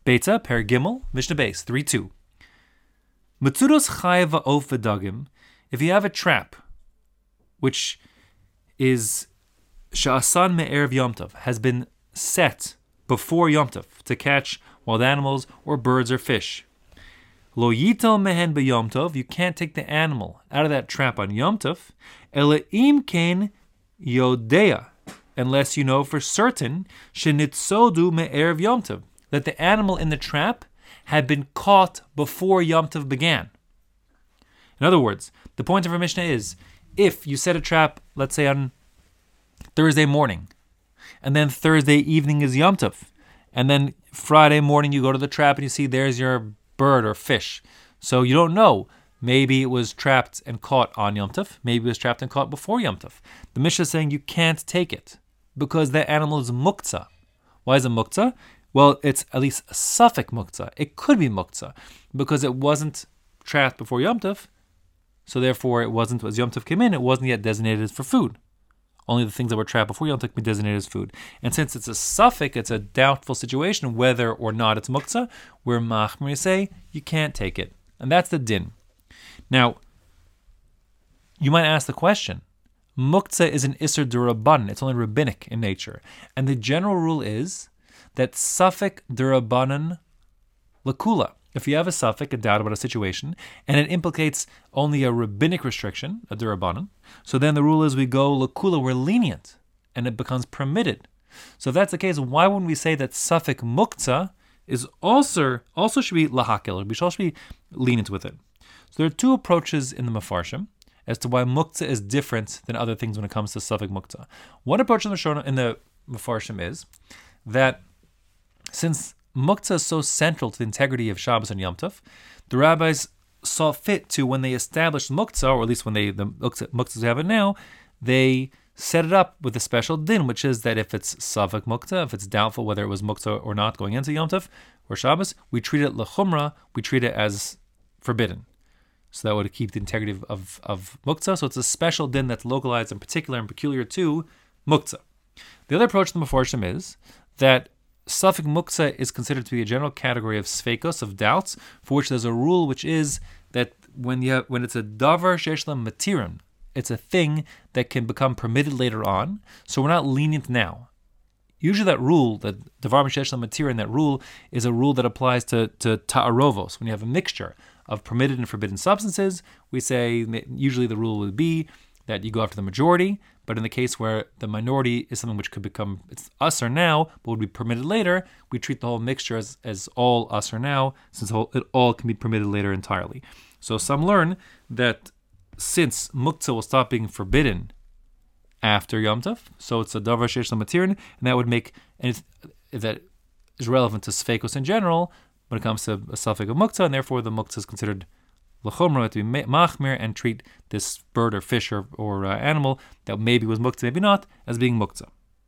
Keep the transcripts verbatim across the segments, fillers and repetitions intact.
Beta, Per Gimel, Mishnah Beis, three two. Metzudos chayav of v'dagim, if you have a trap, which is sha'asan me'erev Yom Tov, has been set before Yom Tov to catch wild animals or birds or fish. Lo yital mehen b'Yom Tov, you can't take the animal out of that trap on Yom Tov. Ela im kein yodea, unless you know for certain shenitzodu me'erev Yom Tov, that the animal in the trap had been caught before Yom Tov began. In other words, the point of our Mishnah is, if you set a trap, let's say on Thursday morning, and then Thursday evening is Yom Tov, and then Friday morning you go to the trap and you see there's your bird or fish. So you don't know. Maybe it was trapped and caught on Yom Tov. Maybe it was trapped and caught before Yom Tov. The Mishnah is saying you can't take it because that animal is muktzah. Why is it muktzah? Well, it's at least a suffix muktzah. It could be muktzah because it wasn't trapped before Yom Tov. So therefore, it wasn't, as Yom Tov came in, it wasn't yet designated for food. Only the things that were trapped before Yom Tov can be designated as food. And since it's a suffix, it's a doubtful situation whether or not it's muktzah, where machmir say you can't take it. And that's the din. Now, you might ask the question, muktzah is an isser d'rabbanan, it's only rabbinic in nature. And the general rule is that suffix d'rabbanan lakula. If you have a suffix, a doubt about a situation, and it implicates only a rabbinic restriction, a d'rabbanan, so then the rule is we go lakula, we're lenient, and it becomes permitted. So if that's the case, why wouldn't we say that suffix muktzah is also also should be lahakil, we should also be lenient with it? So there are two approaches in the Mefarshim as to why muktzah is different than other things when it comes to suffix muktzah. One approach in the Shona, in the Mefarshim is that since muktzah is so central to the integrity of Shabbos and Yom Tov, the rabbis saw fit to, when they established muktzah, or at least when they the muktzahs we have it now, they set it up with a special din, which is that if it's suffix muktzah, if it's doubtful whether it was muktzah or not going into Yom Tov or Shabbos, we treat it lechumra, we treat it as forbidden. So that would keep the integrity of, of, of muktzah. So it's a special din that's localized and particular and peculiar to muktzah. The other approach to the Mefarshim is that suffix muktzah is considered to be a general category of sfeikos, of doubts, for which there's a rule which is that when you have, when it's a davar sheyesh la matirim, it's a thing that can become permitted later on, so we're not lenient now. Usually that rule, that davar sheyesh la matirim, that rule is a rule that applies to, to ta'arovos, when you have a mixture of permitted and forbidden substances. We say, usually the rule would be that you go after the majority, but in the case where the minority is something which could become, it's us or now, but would be permitted later, we treat the whole mixture as, as all us or now, since it all can be permitted later entirely. So some learn that since muktzah will stop being forbidden after Yom Tov, so it's a davar sheyesh la matirin, and that would make, and that is relevant to sfeikos in general when it comes to a suffix of muktzah, and therefore the muktzah is considered l'chomra, to be machmir, and treat this bird or fish or, or uh, animal that maybe was muktzah, maybe not, as being muktzah.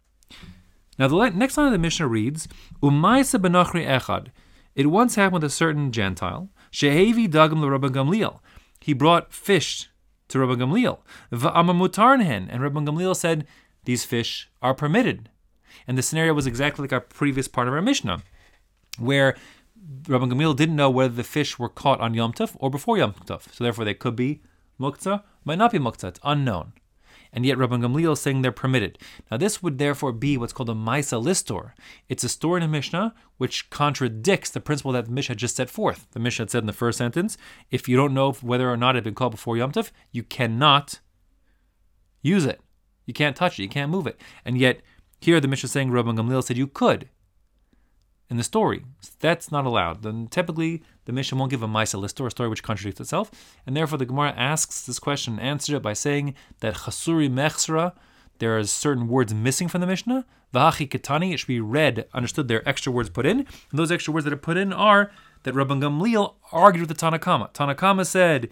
Now the next line of the Mishnah reads, Umaysa benachri echad. It once happened with a certain Gentile, shehevi dagam l'Rabban Gamliel. He brought fish to Rabban Gamliel. V'amar mutarnhen, and Rabban Gamliel said, these fish are permitted. And the scenario was exactly like our previous part of our Mishnah, where Rabban Gamliel didn't know whether the fish were caught on Yom Tov or before Yom Tov. So therefore they could be muktzah, might not be muktzah, it's unknown. And yet Rabban Gamliel is saying they're permitted. Now this would therefore be what's called a Maisa Listor. It's a story in the Mishnah which contradicts the principle that the Mishnah just set forth. The Mishnah said in the first sentence, if you don't know whether or not it had been caught before Yom Tov, you cannot use it. You can't touch it, you can't move it. And yet here the Mishnah is saying Rabban Gamliel said you could. In the story, that's not allowed. Then typically, the Mishnah won't give a Maisa Listor, or a story which contradicts itself, and therefore the Gemara asks this question and answers it by saying that Chasuri Mechsra, there are certain words missing from the Mishnah. V'hachi Ketani, it should be read, understood. There are extra words put in, and those extra words that are put in are that Rabban Gamliel argued with the Tanakama. Tanakama said,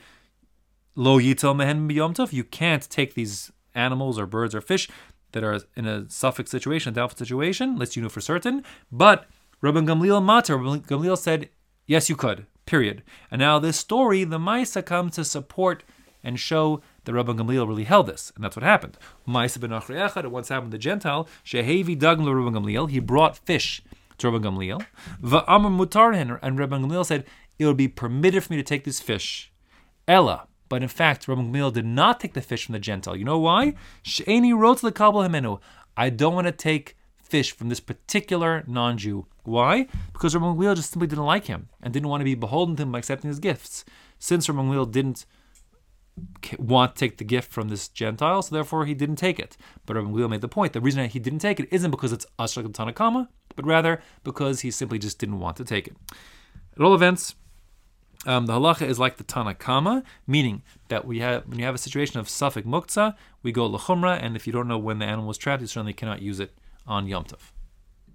Lo yitel mehen b'yom tov, you can't take these animals or birds or fish that are in a suffix situation, a doubtful situation, unless you know for certain, but Rabban Gamliel Matar, Rabban Gamliel said, yes, you could, period. And now this story, the Maisa comes to support and show that Rabban Gamliel really held this. And that's what happened. Maisa ben Achri Echad, it once happened to the Gentile, Shehevi Dagm Rabban Gamliel, he brought fish to Rabban Gamliel. Va'amar mutarhen, and Rabban Gamliel said, it would be permitted for me to take this fish. Ella, but in fact, Rabban Gamliel did not take the fish from the Gentile. You know why? She'eni wrote to the Kabbalah Himenu. I don't want to take fish from this particular non-Jew. Why? Because Rabban Gamliel just simply didn't like him and didn't want to be beholden to him by accepting his gifts. Since Rabban Gamliel didn't want to take the gift from this Gentile, so therefore he didn't take it. But Rabban Gamliel made the point. The reason he didn't take it isn't because it's Asher Tanakama, but rather because he simply just didn't want to take it. At all events, Um, the halacha is like the Tanakama, meaning that we have when you have a situation of Safek Muktzah, we go L'chumra, and if you don't know when the animal was trapped, you certainly cannot use it on Yom Tov.